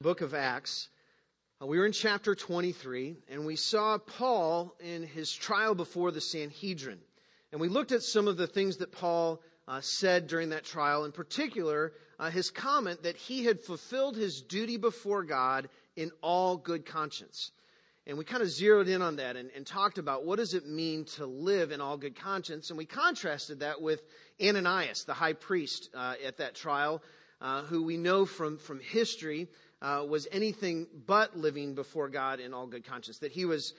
book of Acts. We were in chapter 23, and we saw Paul in his trial before the Sanhedrin. And we looked at some of the things that Paul said during that trial, in particular, his comment that he had fulfilled his duty before God in all good conscience. And we kind of zeroed in on that and talked about what does it mean to live in all good conscience. And we contrasted that with Ananias, the high priest at that trial, who we know from history was anything but living before God in all good conscience. That he was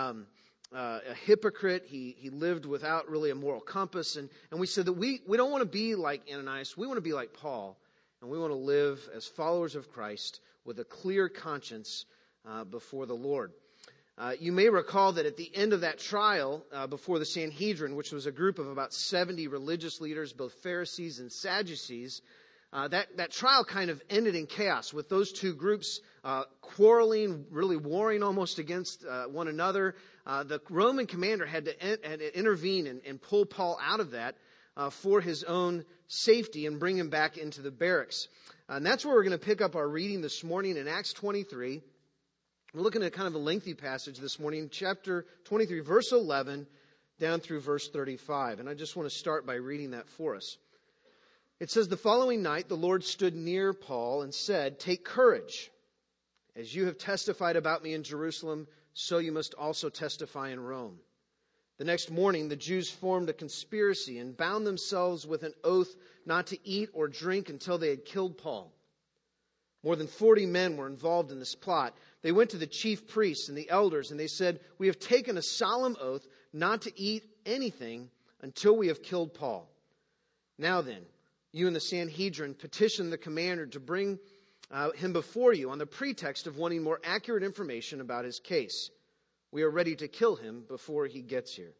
a hypocrite. He lived without really a moral compass. And we said that we don't want to be like Ananias. We want to be like Paul. And we want to live as followers of Christ with a clear conscience before the Lord. You may recall that at the end of that trial before the Sanhedrin, which was a group of about 70 religious leaders, both Pharisees and Sadducees, that trial kind of ended in chaos with those two groups quarreling, really warring almost against one another. The Roman commander had to intervene and pull Paul out of that for his own safety and bring him back into the barracks. And that's where we're going to pick up our reading this morning in Acts 23. We're looking at kind of a lengthy passage this morning, chapter 23, verse 11, down through verse 35. And I just want to start by reading that for us. It says, "The following night the Lord stood near Paul and said, 'Take courage. As you have testified about me in Jerusalem, so you must also testify in Rome.' The next morning the Jews formed a conspiracy and bound themselves with an oath not to eat or drink until they had killed Paul. More than 40 men were involved in this plot. They went to the chief priests and the elders, and they said, 'We have taken a solemn oath not to eat anything until we have killed Paul. Now then, you and the Sanhedrin petitioned the commander to bring him before you on the pretext of wanting more accurate information about his case. We are ready to kill him before he gets here.'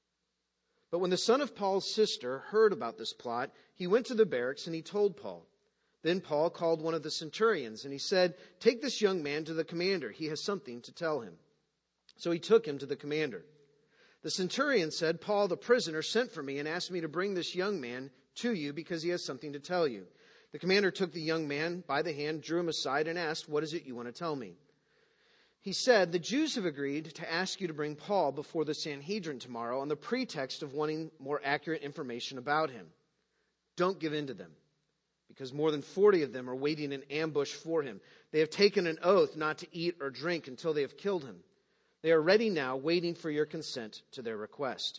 But when the son of Paul's sister heard about this plot, he went to the barracks and he told Paul. Then Paul called one of the centurions and he said, 'Take this young man to the commander. He has something to tell him.' So he took him to the commander. The centurion said, 'Paul, the prisoner, sent for me and asked me to bring this young man to you because he has something to tell you.' The commander took the young man by the hand, drew him aside, and asked, 'What is it you want to tell me?' He said, 'The Jews have agreed to ask you to bring Paul before the Sanhedrin tomorrow on the pretext of wanting more accurate information about him. Don't give in to them, because more than 40 of them are waiting in ambush for him. They have taken an oath not to eat or drink until they have killed him. They are ready now, waiting for your consent to their request.'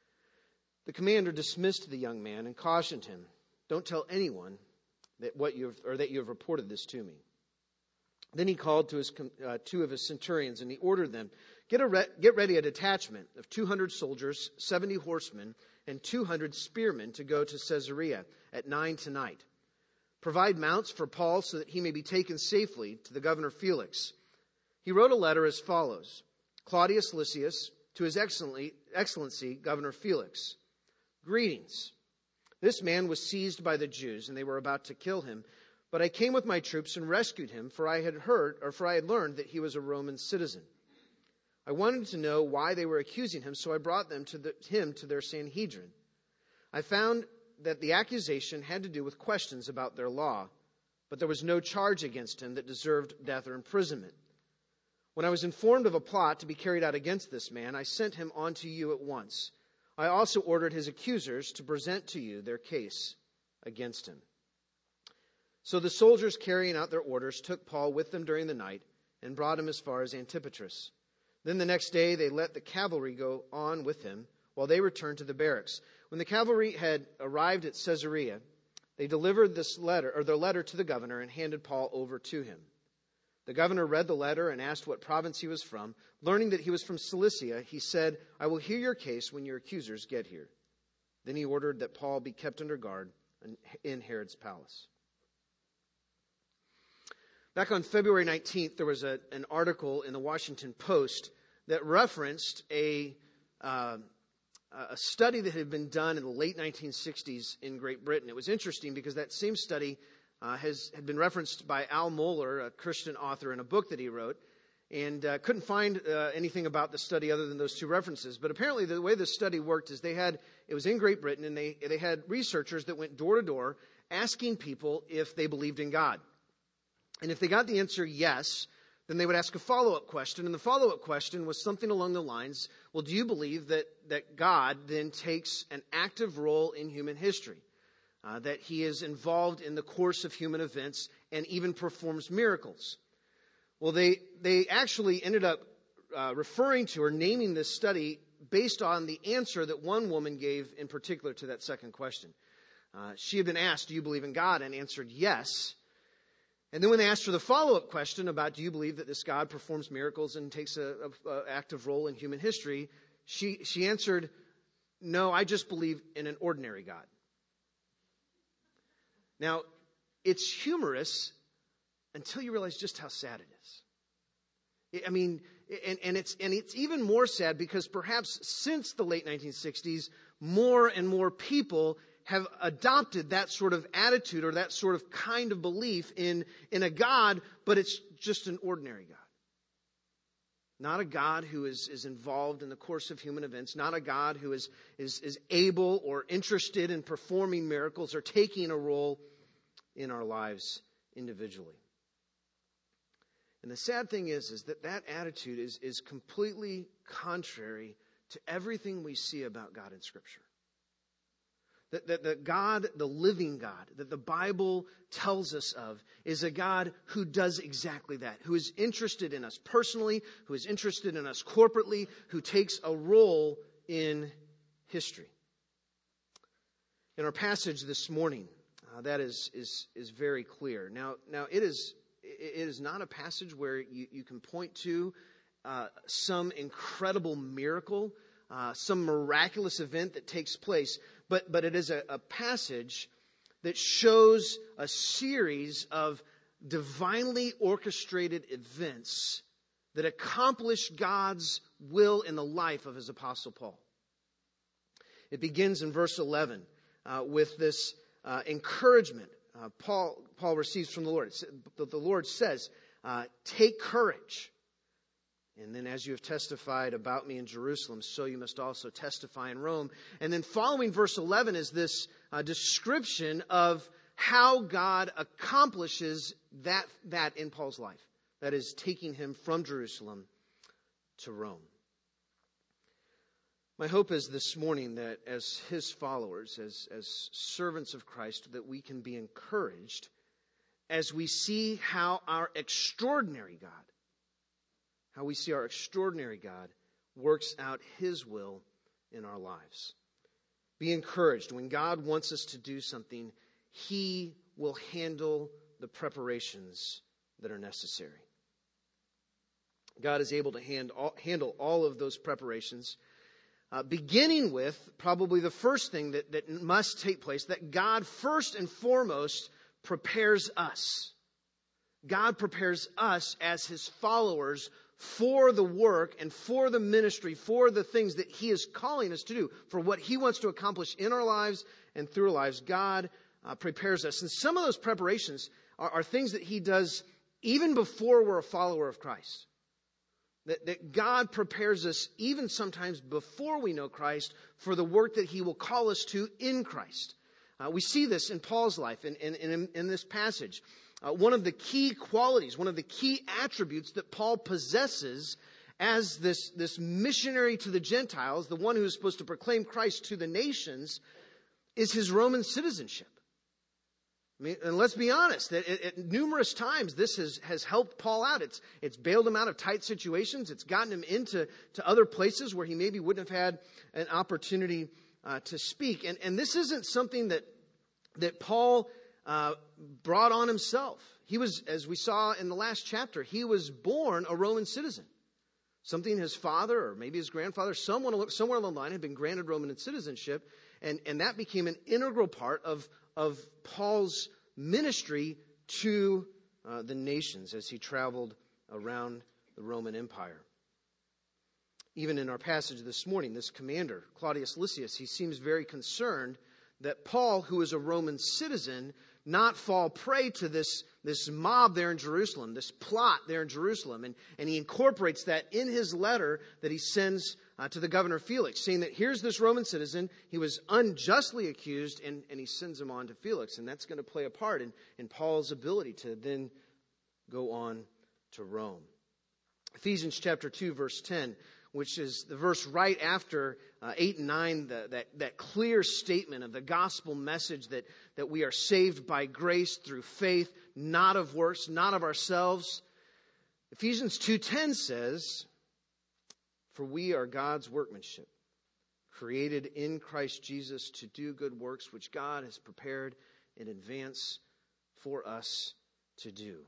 The commander dismissed the young man and cautioned him, 'Don't tell anyone that you have reported this to me.' Then he called to two of his centurions and he ordered them, 'Get ready a detachment of 200 soldiers, 70 horsemen, and 200 spearmen to go to Caesarea at 9 tonight. Provide mounts for Paul so that he may be taken safely to the governor Felix.' He wrote a letter as follows: 'Claudius Lysias, to his excellency, Governor Felix. Greetings. This man was seized by the Jews, and they were about to kill him. But I came with my troops and rescued him, for I had learned that he was a Roman citizen. I wanted to know why they were accusing him, so I brought him to their Sanhedrin. I found that the accusation had to do with questions about their law, but there was no charge against him that deserved death or imprisonment. When I was informed of a plot to be carried out against this man, I sent him on to you at once. I also ordered his accusers to present to you their case against him.' So the soldiers, carrying out their orders, took Paul with them during the night and brought him as far as Antipatris. Then the next day they let the cavalry go on with him while they returned to the barracks. When the cavalry had arrived at Caesarea, they delivered their letter to the governor and handed Paul over to him. The governor read the letter and asked what province he was from. Learning that he was from Cilicia, he said, 'I will hear your case when your accusers get here.' Then he ordered that Paul be kept under guard in Herod's palace." Back on February 19th, there was an article in the Washington Post that referenced a study that had been done in the late 1960s in Great Britain. It was interesting because that same study had been referenced by Al Mohler, a Christian author, in a book that he wrote, and couldn't find anything about the study other than those two references. But apparently the way the study worked is it was in Great Britain, and they had researchers that went door to door asking people if they believed in God. And if they got the answer yes, then they would ask a follow-up question. And the follow-up question was something along the lines, well, do you believe that God then takes an active role in human history? That he is involved in the course of human events and even performs miracles? Well, they actually ended up referring to or naming this study based on the answer that one woman gave in particular to that second question. She had been asked, do you believe in God? And answered yes. And then when they asked her the follow-up question about, do you believe that this God performs miracles and takes an active role in human history? She answered, no, I just believe in an ordinary God. Now, it's humorous until you realize just how sad it is. I mean, and it's even more sad because perhaps since the late 1960s, more and more people have adopted that sort of attitude or that sort of kind of belief in a God, but it's just an ordinary God. Not a God who is involved in the course of human events, not a God who is able or interested in performing miracles or taking a role in our lives individually. And the sad thing is that attitude is completely contrary to everything we see about God in Scripture. That God, the living God, that the Bible tells us of, is a God who does exactly that, who is interested in us personally, who is interested in us corporately, who takes a role in history. In our passage this morning, that is very clear. Now it is not a passage where you can point to some incredible miracle, some miraculous event that takes place, but it is a passage that shows a series of divinely orchestrated events that accomplish God's will in the life of his apostle Paul. It begins in verse 11 with this encouragement Paul receives from the Lord. The Lord says, take courage. And then as you have testified about me in Jerusalem, so you must also testify in Rome. And then following verse 11 is this description of how God accomplishes that in Paul's life. That is, taking him from Jerusalem to Rome. My hope is this morning that as his followers, as servants of Christ, that we can be encouraged as we see how our extraordinary God works out his will in our lives. Be encouraged. When God wants us to do something, he will handle the preparations that are necessary. God is able to handle all of those preparations, beginning with probably the first thing that must take place, that God first and foremost prepares us. God prepares us as his followers for the work and for the ministry, for the things that he is calling us to do, for what he wants to accomplish in our lives and through our lives. God prepares us. And some of those preparations are things that he does even before we're a follower of Christ. That God prepares us even sometimes before we know Christ for the work that he will call us to in Christ. We see this in Paul's life in this passage. One of the key qualities, one of the key attributes that Paul possesses as this missionary to the Gentiles, the one who is supposed to proclaim Christ to the nations, is his Roman citizenship. I mean, and let's be honest, at numerous times this has helped Paul out. It's bailed him out of tight situations. It's gotten him into other places where he maybe wouldn't have had an opportunity to speak. And this isn't something that Paul brought on himself. He was, as we saw in the last chapter, he was born a Roman citizen. Something his father or maybe his grandfather, somewhere along the line had been granted Roman citizenship, and that became an integral part of Paul's ministry to the nations as he traveled around the Roman Empire. Even in our passage this morning, this commander, Claudius Lysias, he seems very concerned that Paul, who is a Roman citizen, not fall prey to this mob there in Jerusalem, this plot there in Jerusalem. And he incorporates that in his letter that he sends to the governor Felix, saying that here's this Roman citizen, he was unjustly accused, and he sends him on to Felix. And that's going to play a part in Paul's ability to then go on to Rome. Ephesians chapter 2, verse 10, which is the verse right after 8 and 9, that clear statement of the gospel message that we are saved by grace through faith, not of works, not of ourselves. Ephesians 2:10 says, "For we are God's workmanship, created in Christ Jesus to do good works, which God has prepared in advance for us to do."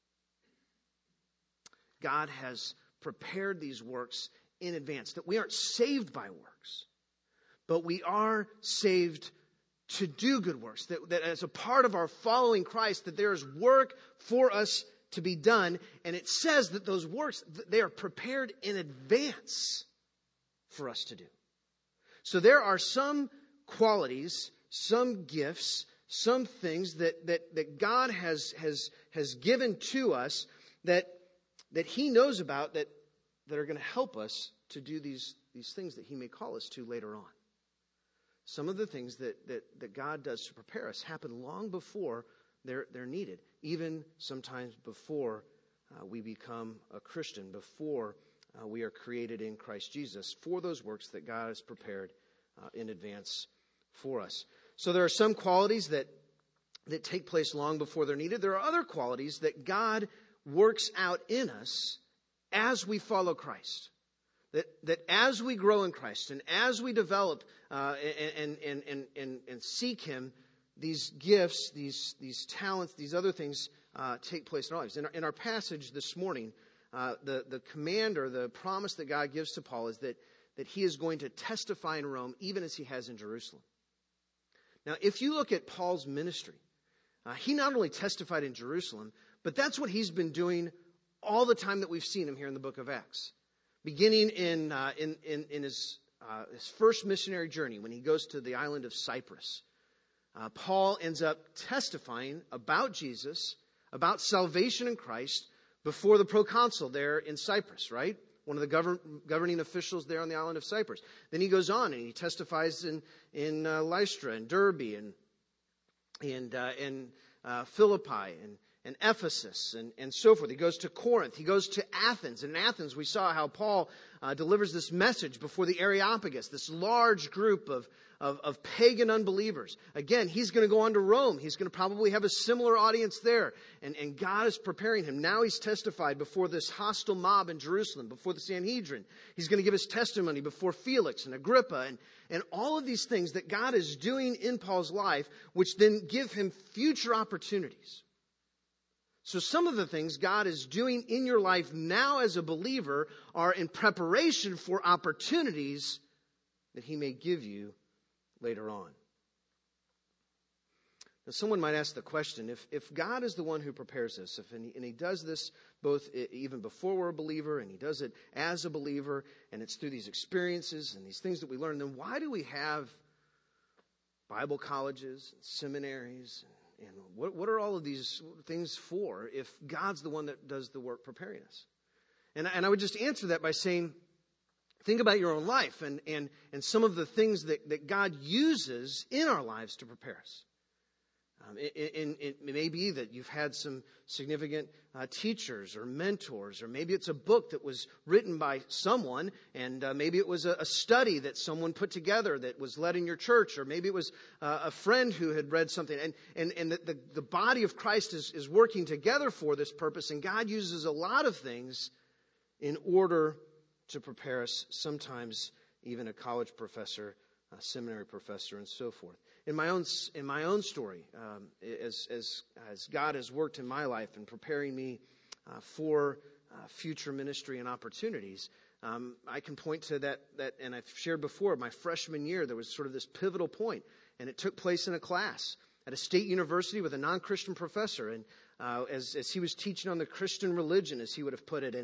God has prepared these works in advance, that we aren't saved by works, but we are saved to do good works, that as a part of our following Christ, that there is work for us to be done. And it says that those works, they are prepared in advance for us to do. So there are some qualities, some gifts, some things that God has given to us that He knows about that are going to help us to do these things that He may call us to later on. Some of the things that God does to prepare us happen long before they're needed, even sometimes before we become a Christian, before we are created in Christ Jesus for those works that God has prepared in advance for us. So there are some qualities that take place long before they're needed. There are other qualities that God works out in us as we follow Christ. That as we grow in Christ and as we develop and seek Him, these gifts, these talents, these other things take place in our lives. In our passage this morning, the command or the promise that God gives to Paul is that he is going to testify in Rome even as he has in Jerusalem. Now, if you look at Paul's ministry, he not only testified in Jerusalem, but that's what he's been doing all the time that we've seen him here in the book of Acts. Beginning in his first missionary journey, when he goes to the island of Cyprus, Paul ends up testifying about Jesus, about salvation in Christ, before the proconsul there in Cyprus, right? One of the governing officials there on the island of Cyprus. Then he goes on and he testifies in Lystra and Derbe and Philippi and Ephesus and so forth. He goes to Corinth. He goes to Athens. And in Athens, we saw how Paul delivers this message before the Areopagus, this large group of pagan unbelievers. Again, he's going to go on to Rome. He's going to probably have a similar audience there. And God is preparing him. Now he's testified before this hostile mob in Jerusalem, before the Sanhedrin. He's going to give his testimony before Felix and Agrippa and all of these things that God is doing in Paul's life, which then give him future opportunities. So some of the things God is doing in your life now as a believer are in preparation for opportunities that He may give you later on. Now, someone might ask the question, if God is the one who prepares us, and He does this both even before we're a believer, and He does it as a believer, and it's through these experiences and these things that we learn, then why do we have Bible colleges and seminaries and what are all of these things for if God's the one that does the work preparing us? And I would just answer that by saying, think about your own life and some of the things that God uses in our lives to prepare us. It may be that you've had some significant teachers or mentors, or maybe it's a book that was written by someone, and maybe it was a study that someone put together that was led in your church, or maybe it was a friend who had read something, and the body of Christ is working together for this purpose, and God uses a lot of things in order to prepare us, sometimes even a college professor, a seminary professor, and so forth. In my own story, as God has worked in my life in preparing me for future ministry and opportunities, I can point to that, and I've shared before, my freshman year, there was sort of this pivotal point, and it took place in a class at a state university with a non-Christian professor, and as he was teaching on the Christian religion, as he would have put it,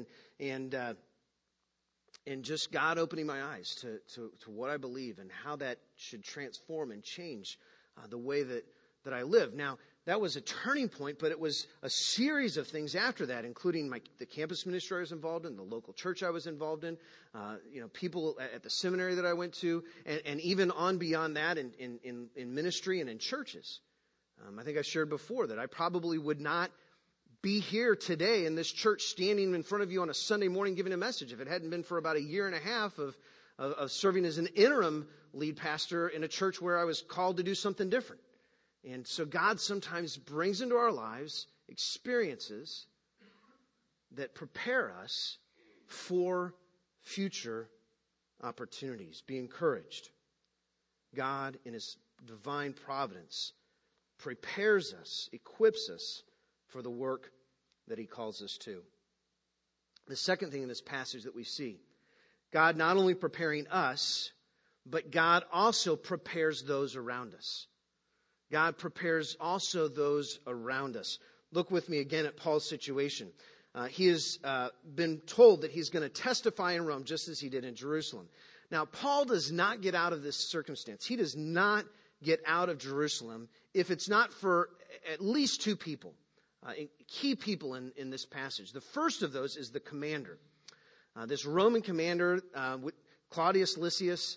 and just God opening my eyes to what I believe and how that should transform and change the way that I live. Now, that was a turning point, but it was a series of things after that, including the campus ministry I was involved in, the local church I was involved in, people at the seminary that I went to, and even on beyond that in ministry and in churches. I think I shared before that I probably would not be here today in this church standing in front of you on a Sunday morning giving a message if it hadn't been for about a year and a half of serving as an interim lead pastor in a church where I was called to do something different. And so God sometimes brings into our lives experiences that prepare us for future opportunities. Be encouraged. God, in His divine providence, prepares us, equips us for the work that He calls us to. The second thing in this passage that we see, God not only preparing us, but God also prepares those around us. God prepares also those around us. Look with me again at Paul's situation. He has been told that he's going to testify in Rome just as he did in Jerusalem. Now, Paul does not get out of this circumstance. He does not get out of Jerusalem if it's not for at least two people, key people in this passage. The first of those is the commander. This Roman commander, Claudius Lysias,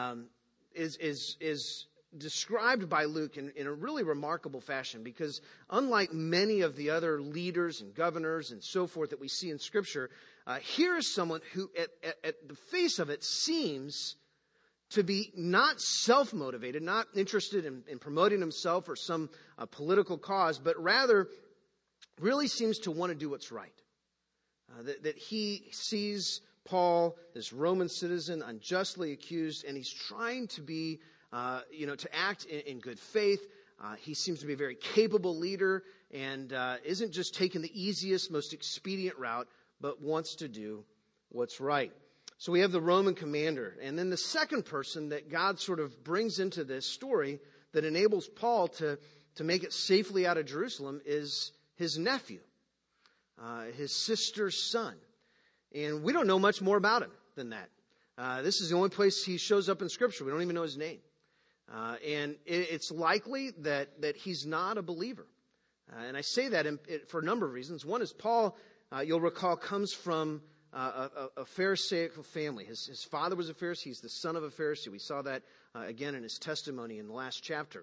is described by Luke in a really remarkable fashion, because unlike many of the other leaders and governors and so forth that we see in Scripture, here is someone who at the face of it seems to be not self-motivated, not interested in promoting himself or some political cause, but rather really seems to want to do what's right. That he sees Paul, this Roman citizen, unjustly accused, and he's trying to be to act in good faith. He seems to be a very capable leader and isn't just taking the easiest, most expedient route, but wants to do what's right. So we have the Roman commander. And then the second person that God sort of brings into this story that enables Paul to make it safely out of Jerusalem is his nephew, his sister's son. And we don't know much more about him than that. This is the only place he shows up in Scripture. We don't even know his name. And it's likely that he's not a believer. And I say that for a number of reasons. One is Paul, you'll recall, comes from a Pharisaical family. His father was a Pharisee. He's the son of a Pharisee. We saw that again in his testimony in the last chapter.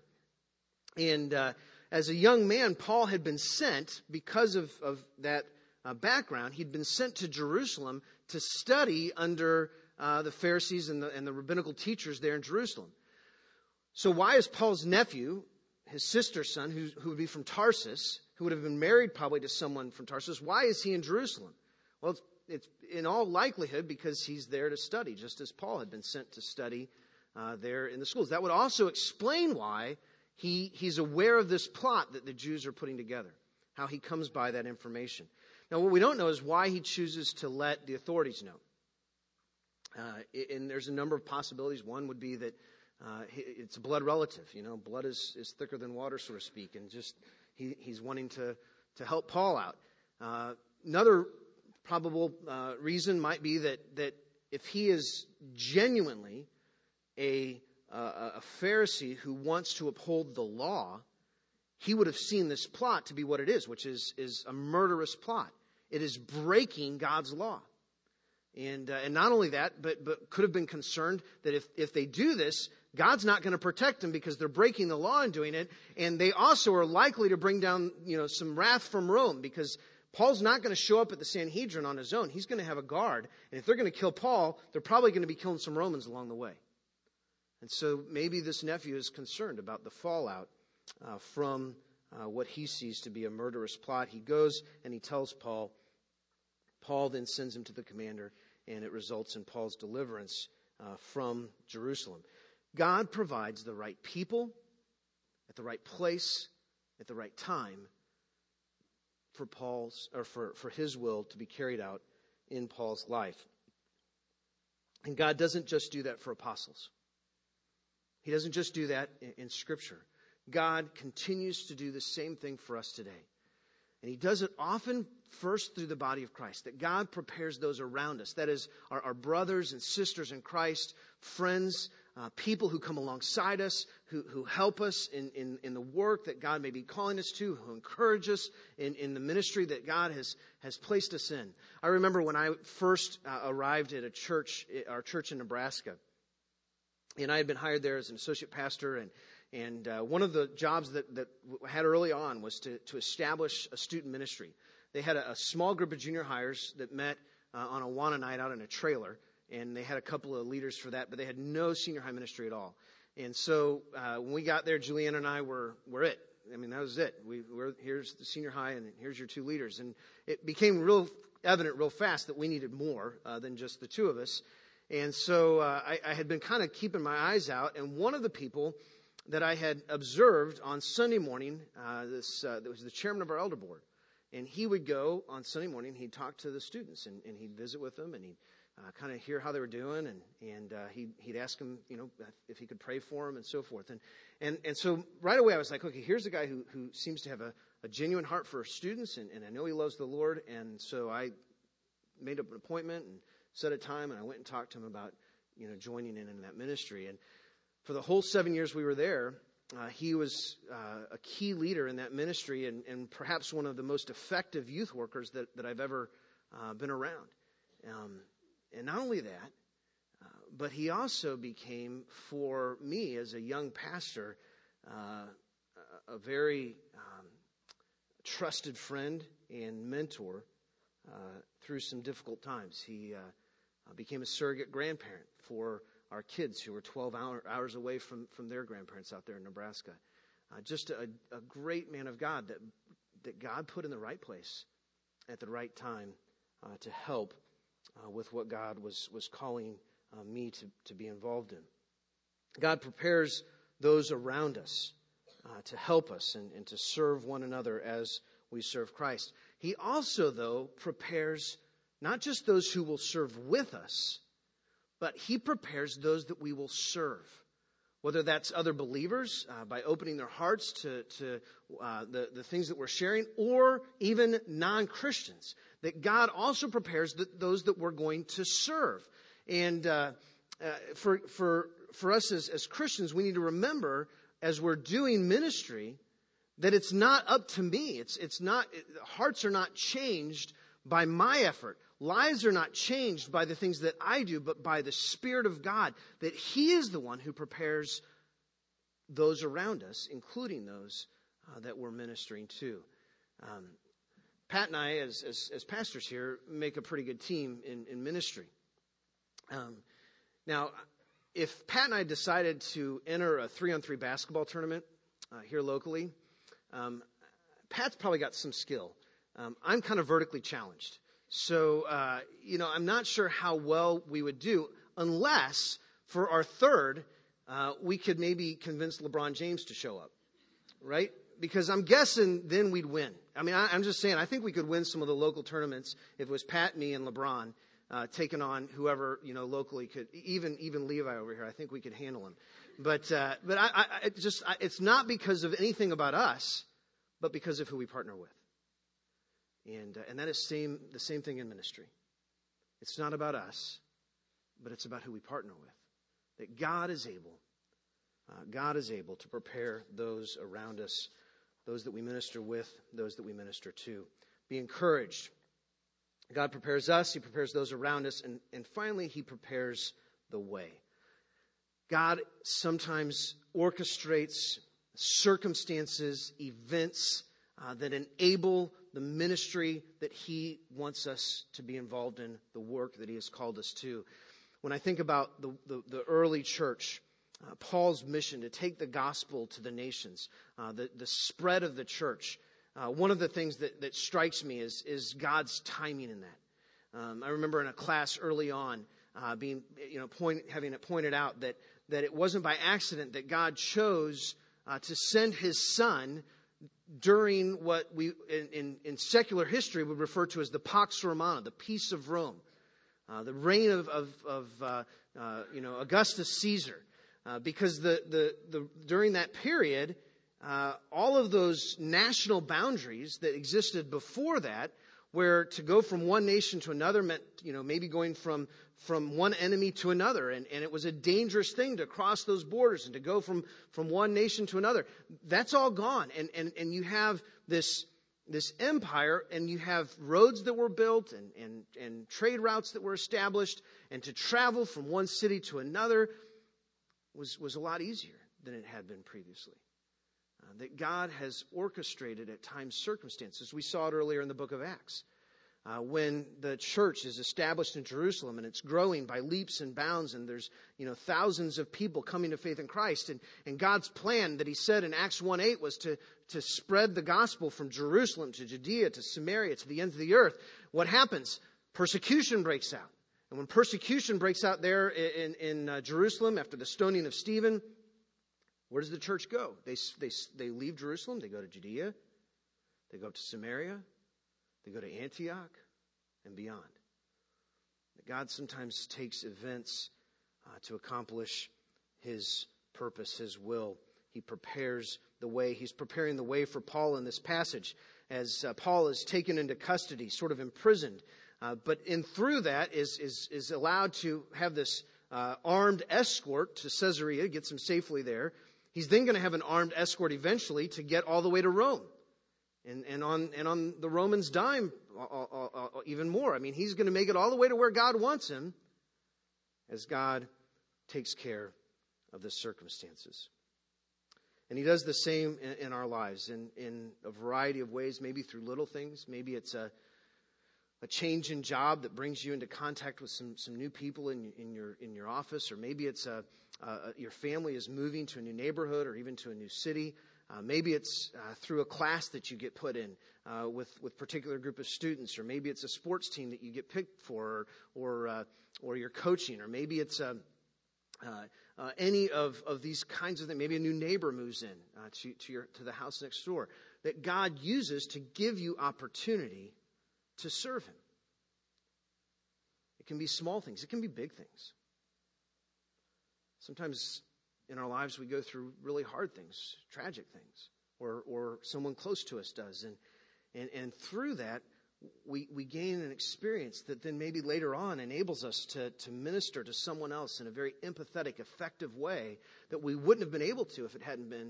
And as a young man, Paul had been sent, because of that background, he'd been sent to Jerusalem to study under the Pharisees and the rabbinical teachers there in Jerusalem. So why is Paul's nephew, his sister's son, who would be from Tarsus, who would have been married probably to someone from Tarsus, why is he in Jerusalem? Well, it's in all likelihood because he's there to study, just as Paul had been sent to study there in the schools. That would also explain why he's aware of this plot that the Jews are putting together, how he comes by that information. Now, what we don't know is why he chooses to let the authorities know. And there's a number of possibilities. One would be that it's a blood relative. Blood is thicker than water, so to speak, and just he's wanting to help Paul out. Another probable reason might be that if he is genuinely a Pharisee who wants to uphold the law, he would have seen this plot to be what it is, which is a murderous plot. It is breaking God's law. And not only that, but could have been concerned that if they do this, God's not going to protect them because they're breaking the law and doing it. And they also are likely to bring down, some wrath from Rome, because Paul's not going to show up at the Sanhedrin on his own. He's going to have a guard. And if they're going to kill Paul, they're probably going to be killing some Romans along the way. And so maybe this nephew is concerned about the fallout from what he sees to be a murderous plot. He goes and he tells Paul. Paul then sends him to the commander, and it results in Paul's deliverance from Jerusalem. God provides the right people at the right place at the right time for his will to be carried out in Paul's life. And God doesn't just do that for apostles. He doesn't just do that in Scripture. God continues to do the same thing for us today. And He does it often first through the body of Christ, that God prepares those around us. That is, our brothers and sisters in Christ, friends, people who come alongside us, who help us in the work that God may be calling us to, who encourage us in the ministry that God has placed us in. I remember when I first arrived at our church in Nebraska, and I had been hired there as an associate pastor, And one of the jobs that I had early on was to establish a student ministry. They had a small group of junior hires that met on a Awana night out in a trailer, and they had a couple of leaders for that, but they had no senior high ministry at all. And so when we got there, Julianne and I were it. I mean, that was it. Here's the senior high, and here's your two leaders. And it became real evident real fast that we needed more than just the two of us. And so I had been kind of keeping my eyes out, and one of the people that I had observed on Sunday morning, that was the chairman of our elder board. And he would go on Sunday morning, he'd talk to the students, and he'd visit with them, and he'd kind of hear how they were doing, and he'd ask them, if he could pray for them and so forth. And so right away I was like, okay, here's a guy who seems to have a genuine heart for students, and I know he loves the Lord. And so I made up an appointment and set a time, and I went and talked to him about, joining in that ministry. And for the whole 7 years we were there, he was a key leader in that ministry, and perhaps one of the most effective youth workers that I've ever been around. And not only that, but he also became, for me as a young pastor, a very trusted friend and mentor through some difficult times. He became a surrogate grandparent for our kids who were 12 hours away from their grandparents out there in Nebraska. Just a great man of God that God put in the right place at the right time to help with what God was calling me to be involved in. God prepares those around us to help us and to serve one another as we serve Christ. He also, though, prepares not just those who will serve with us, but he prepares those that we will serve. Whether that's other believers by opening their hearts to the things that we're sharing, or even non-Christians, that God also prepares those that we're going to serve. And for us as Christians, we need to remember as we're doing ministry that it's not up to me. It's not. Hearts are not changed by my effort. Lives are not changed by the things that I do, but by the Spirit of God, that he is the one who prepares those around us, including those that we're ministering to. Pat and I, as pastors here, make a pretty good team in ministry. Now, if Pat and I decided to enter a 3-on-3 basketball tournament here locally, Pat's probably got some skill. I'm kind of vertically challenged. So, I'm not sure how well we would do unless for our third, we could maybe convince LeBron James to show up, right? Because I'm guessing then we'd win. I mean, I'm just saying, I think we could win some of the local tournaments if it was Pat, me, and LeBron taking on whoever, locally could, even Levi over here. I think we could handle him. But it's not because of anything about us, but because of who we partner with. And that is the same thing in ministry. It's not about us, but it's about who we partner with. That God is able to prepare those around us, those that we minister with, those that we minister to. Be encouraged. God prepares us, he prepares those around us, and finally he prepares the way. God sometimes orchestrates circumstances, events that enable the ministry that he wants us to be involved in, the work that he has called us to. When I think about the early church, Paul's mission to take the gospel to the nations, the spread of the church, one of the things that strikes me is God's timing in that. I remember in a class early on having it pointed out that it wasn't by accident that God chose to send his son during what we in secular history would refer to as the Pax Romana, the peace of Rome, the reign of Augustus Caesar, because during that period, all of those national boundaries that existed before that, where to go from one nation to another meant maybe going from one enemy to another, and it was a dangerous thing to cross those borders and to go from one nation to another. That's all gone, and you have this empire, and you have roads that were built and trade routes that were established, and to travel from one city to another was a lot easier than it had been previously. That God has orchestrated at times circumstances. We saw it earlier in the book of Acts. When the church is established in Jerusalem and it's growing by leaps and bounds, and there's thousands of people coming to faith in Christ, and God's plan that he said in Acts 1:8 was to spread the gospel from Jerusalem to Judea to Samaria to the ends of the earth. What happens? Persecution breaks out. And when persecution breaks out there in Jerusalem after the stoning of Stephen, where does the church go? They leave Jerusalem, they go to Judea, they go up to Samaria, they go to Antioch and beyond. God sometimes takes events to accomplish his purpose, his will. He prepares the way. He's preparing the way for Paul in this passage as Paul is taken into custody, sort of imprisoned. But through that is allowed to have this armed escort to Caesarea, gets him safely there. He's then going to have an armed escort eventually to get all the way to Rome. And on the Romans' dime, even more. I mean, he's going to make it all the way to where God wants him as God takes care of the circumstances. And he does the same in our lives in a variety of ways, maybe through little things. Maybe it's a change in job that brings you into contact with some new people in your office, or maybe it's your family is moving to a new neighborhood or even to a new city. Maybe it's through a class that you get put in with a particular group of students, or maybe it's a sports team that you get picked for, or you're coaching, or maybe it's any of these kinds of things. Maybe a new neighbor moves in to the house next door that God uses to give you opportunity to serve him. It can be small things. It can be big things. Sometimes in our lives, we go through really hard things, tragic things, or someone close to us does. And through that, we gain an experience that then maybe later on enables us to minister to someone else in a very empathetic, effective way that we wouldn't have been able to if it hadn't been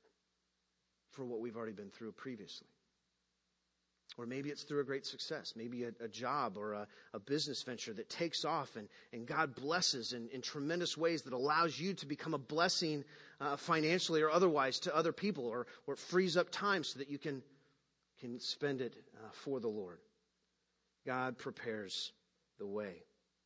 for what we've already been through previously. Or maybe it's through a great success, maybe a job or a business venture that takes off and God blesses in tremendous ways that allows you to become a blessing financially or otherwise to other people, or it frees up time so that you can spend it for the Lord. God prepares the way.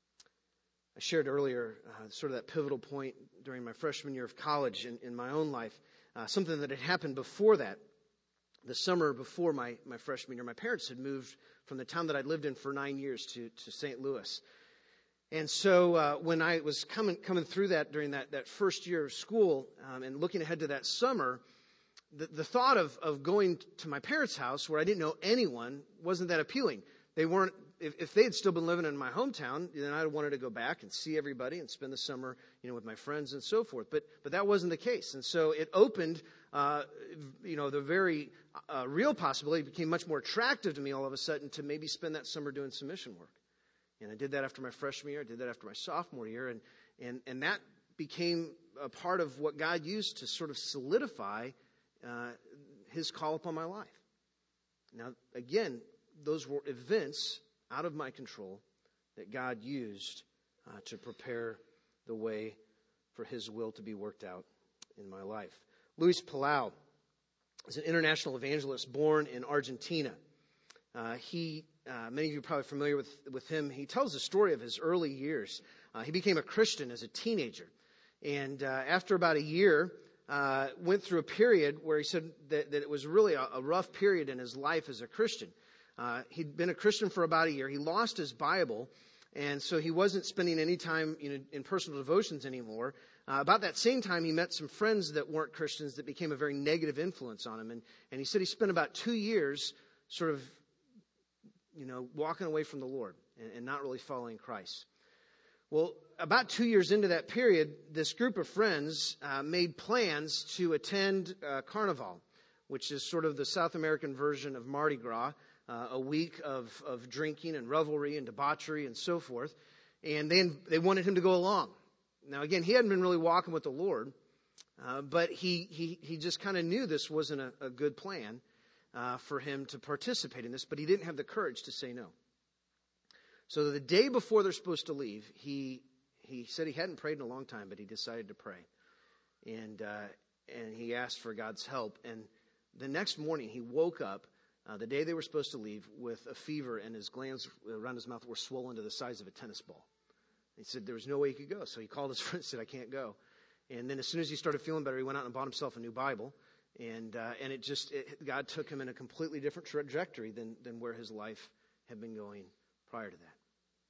I shared earlier sort of that pivotal point during my freshman year of college in my own life, something that had happened before that. The summer before my freshman year, my parents had moved from the town that I'd lived in for 9 years to St. Louis. And so when I was coming through that during that first year of school and looking ahead to that summer, the thought of going to my parents' house where I didn't know anyone wasn't that appealing. They weren't. If they had still been living in my hometown, then I wanted to go back and see everybody and spend the summer, with my friends and so forth. But that wasn't the case, and so it opened, the very real possibility. It became much more attractive to me all of a sudden to maybe spend that summer doing some mission work. And I did that after my freshman year. I did that after my sophomore year, and that became a part of what God used to sort of solidify his call upon my life. Now, again, those were events out of my control that God used to prepare the way for his will to be worked out in my life. Luis Palau is an international evangelist born in Argentina. Many of you are probably familiar with him. He tells the story of his early years. He became a Christian as a teenager. And after about a year, went through a period where he said that it was really a rough period in his life as a Christian. He'd been a Christian for about a year. He lost his Bible, and so he wasn't spending any time in personal devotions anymore. About that same time, he met some friends that weren't Christians that became a very negative influence on him. And he said he spent about 2 years sort of, walking away from the Lord and not really following Christ. Well, about 2 years into that period, this group of friends made plans to attend Carnival, which is sort of the South American version of Mardi Gras, a week of drinking and revelry and debauchery and so forth. And then they wanted him to go along. Now, again, he hadn't been really walking with the Lord, but he just kind of knew this wasn't a good plan for him to participate in this, but he didn't have the courage to say no. So the day before they're supposed to leave, he said he hadn't prayed in a long time, but he decided to pray. and he asked for God's help. And the next morning, he woke up the day they were supposed to leave with a fever, and his glands around his mouth were swollen to the size of a tennis ball. He said there was no way he could go, so he called his friend and said, "I can't go." And then as soon as he started feeling better, he went out and bought himself a new Bible, and God took him in a completely different trajectory than where his life had been going prior to that.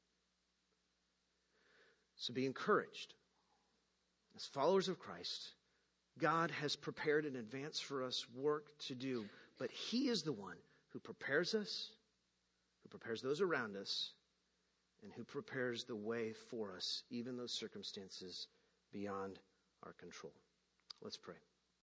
So be encouraged. As followers of Christ, God has prepared in advance for us work to do, but He is the one who prepares us, who prepares those around us, and who prepares the way for us, even those circumstances beyond our control. Let's pray.